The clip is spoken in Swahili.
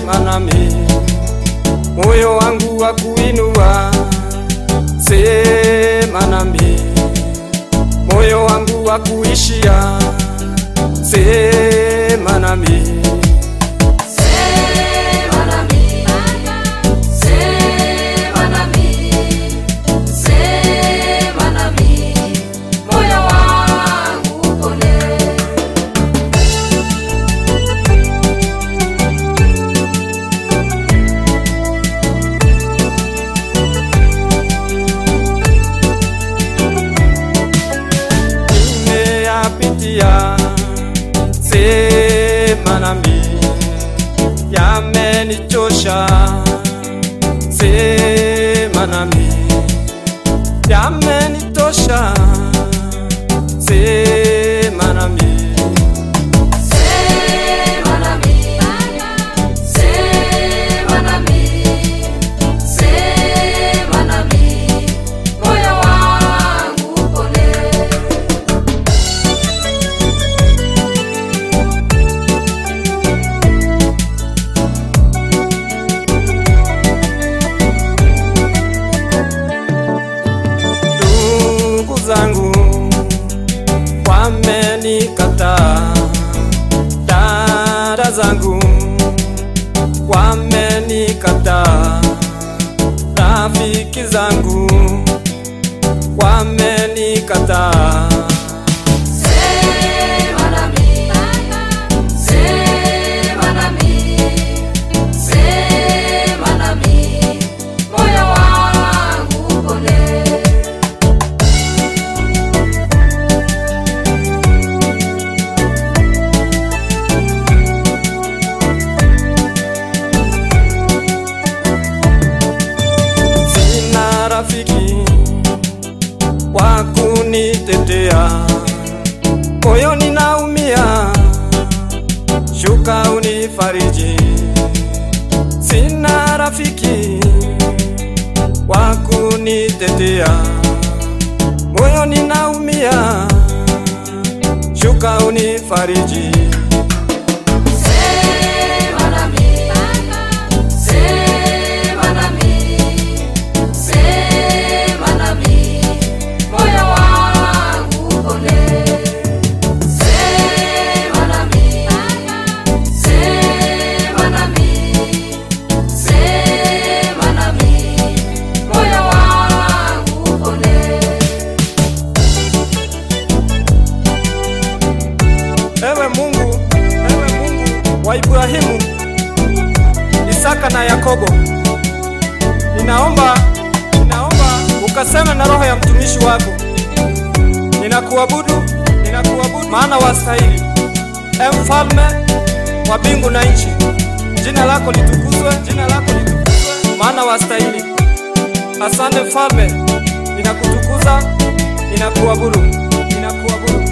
sema nami, moyo wangu wa kuinua. Sema nami, moyo wangu wa kuishia. Sema nami, sema nami, yamenichosha. Sema nami, yamenitosha. Sema nami, zangu wamenikataa, dada zangu wamenikataa, rafiki zangu wamenikataa. Rafiki wa kunitetea, moyo ninaumia, shuka unifariji. Sina rafiki wa kunitetea, moyo ninaumia, shuka unifariji. Ewe Mungu wa Ibrahimu, Isaka na Yakobo, ninaomba ukaseme na roho ya mtumishi wako. Ninakuabudu, maana wastahili. Mfalme wa mbingu na nchi, jina lako litukuzwe, maana wastahili. Asante Mfalme, ninakutukuza, ninakuabudu.